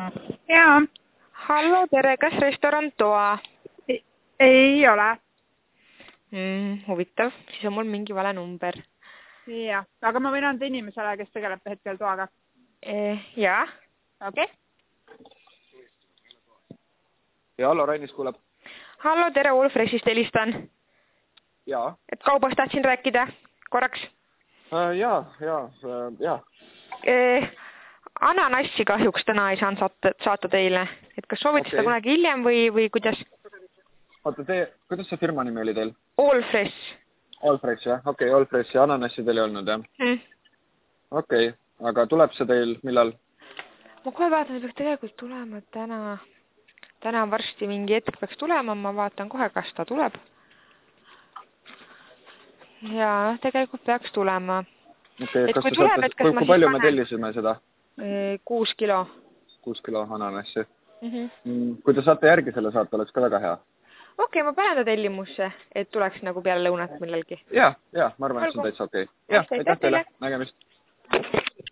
Jaa. Hallo, tere, kas restoran Toa? Ei ole. Huvitav, siis on mul mingi vale number. Jah, aga ma võin anda inimesele, kes tegeleb hetkel Toaga. Jaa. Okei. Ja hallo, Rainis kuuleb. Hallo, tere, Allfreshist helistan. Jaa. Et kaubast tahtsin rääkida korraks. Jaa. Ananassi kahjuks täna ei saanud saata teile. Et kas soovite seda kunagi hiljem või kuidas? Oota, kuidas see firma nimi oli teil? Allfresh. Allfresh, jah? Okei, Allfresh ja ananassi teil ei olnud, jah? Okei, aga tuleb see teil millal? Ma kohe vaatan, et peaks tegelikult tulema täna. Täna varsti mingi hetk peaks tulema, ma vaatan kohe, kas ta tuleb. Jaa, tegelikult peaks tulema. Okei, kui palju me tellisime seda? 6 kilo. 6 kilo ananassi. Kui te saate järgi selle saata, oleks ka väga hea. Okei, ma panen ta tellimusse, et tuleks nagu peale lõunat millalgi. Jaa, ma arvan, et see on täitsa okei. Jah, aitäh teile. Nägemist.